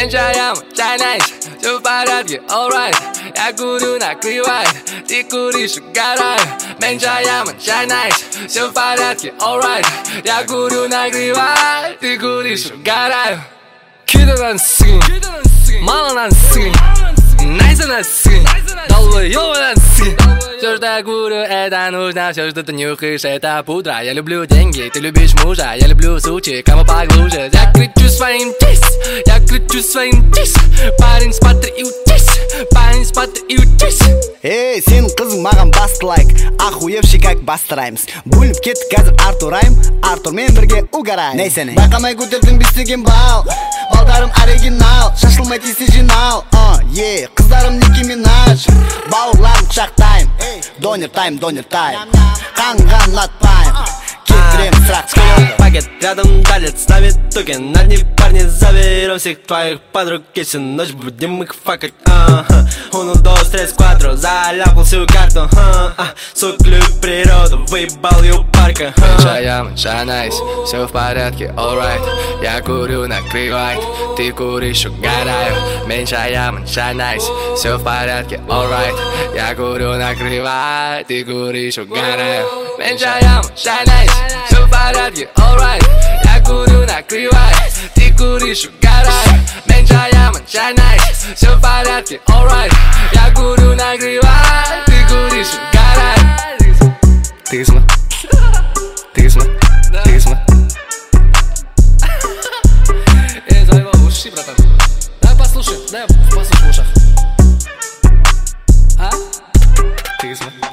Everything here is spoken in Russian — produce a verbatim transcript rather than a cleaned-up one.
Меньшая чай найс, все в порядке, alright. Я курю, накрывает, ты куришь, угораю. Меньшая чай найс, все в порядке, alright. Я курю, накрывает, ты куришь, угораю. Кидадан сын, малынан сын, найзадан сын, долбоёбадан сын. Все, что я курю, это нужно. Все, что ты нюхаешь, это пудра. Я люблю деньги, ты любишь мужа. Я люблю сучи, кому поглубже. Я кричу своим тис, я кричу своим тис. Парень, смотри и учись, парень, смотри и учись. Эй, сен қызың маған басты лайк, охуевший как басты раймс. Бөлініп кетті қазір Артур райм, Артурмен бірге угарайм. Нейсене байқамай көтердің бестеген бал, балдарым оригинал, шашылмай тисе жинал. Е, қыздарым Ники Минаж, бауырларым құшақтайм. Донер тайм, донер тайм, қанған латпайм. Кетірем сұрақ скоро. Пакет рядом далит, ставит токен. На дни парни заберем всех твоих подруг. Если ночь будем их факать. Uno, dos, tres, cuatro, заляпал всю карту. Суклю природу, выебал ее парка. Меньшая чай найс, все в порядке, alright. Я курю, накрывает, ты куришь, угораю. Меньшая чай найс, все в порядке, alright. Я курю, накрывает, ты куришь, угораю. Меньшая чай найс, все в порядке, alright. Я курю, накрывает, ты куришь, угораю. Меньшая чай найс, все в порядке, alright. Я курю, накрывает, ты куришь, угораю. Ты сма, ты сма, ты сма. Эй, заебал, уши, братан. Дай послушай, дай послушай в ушах. А? Ты сма.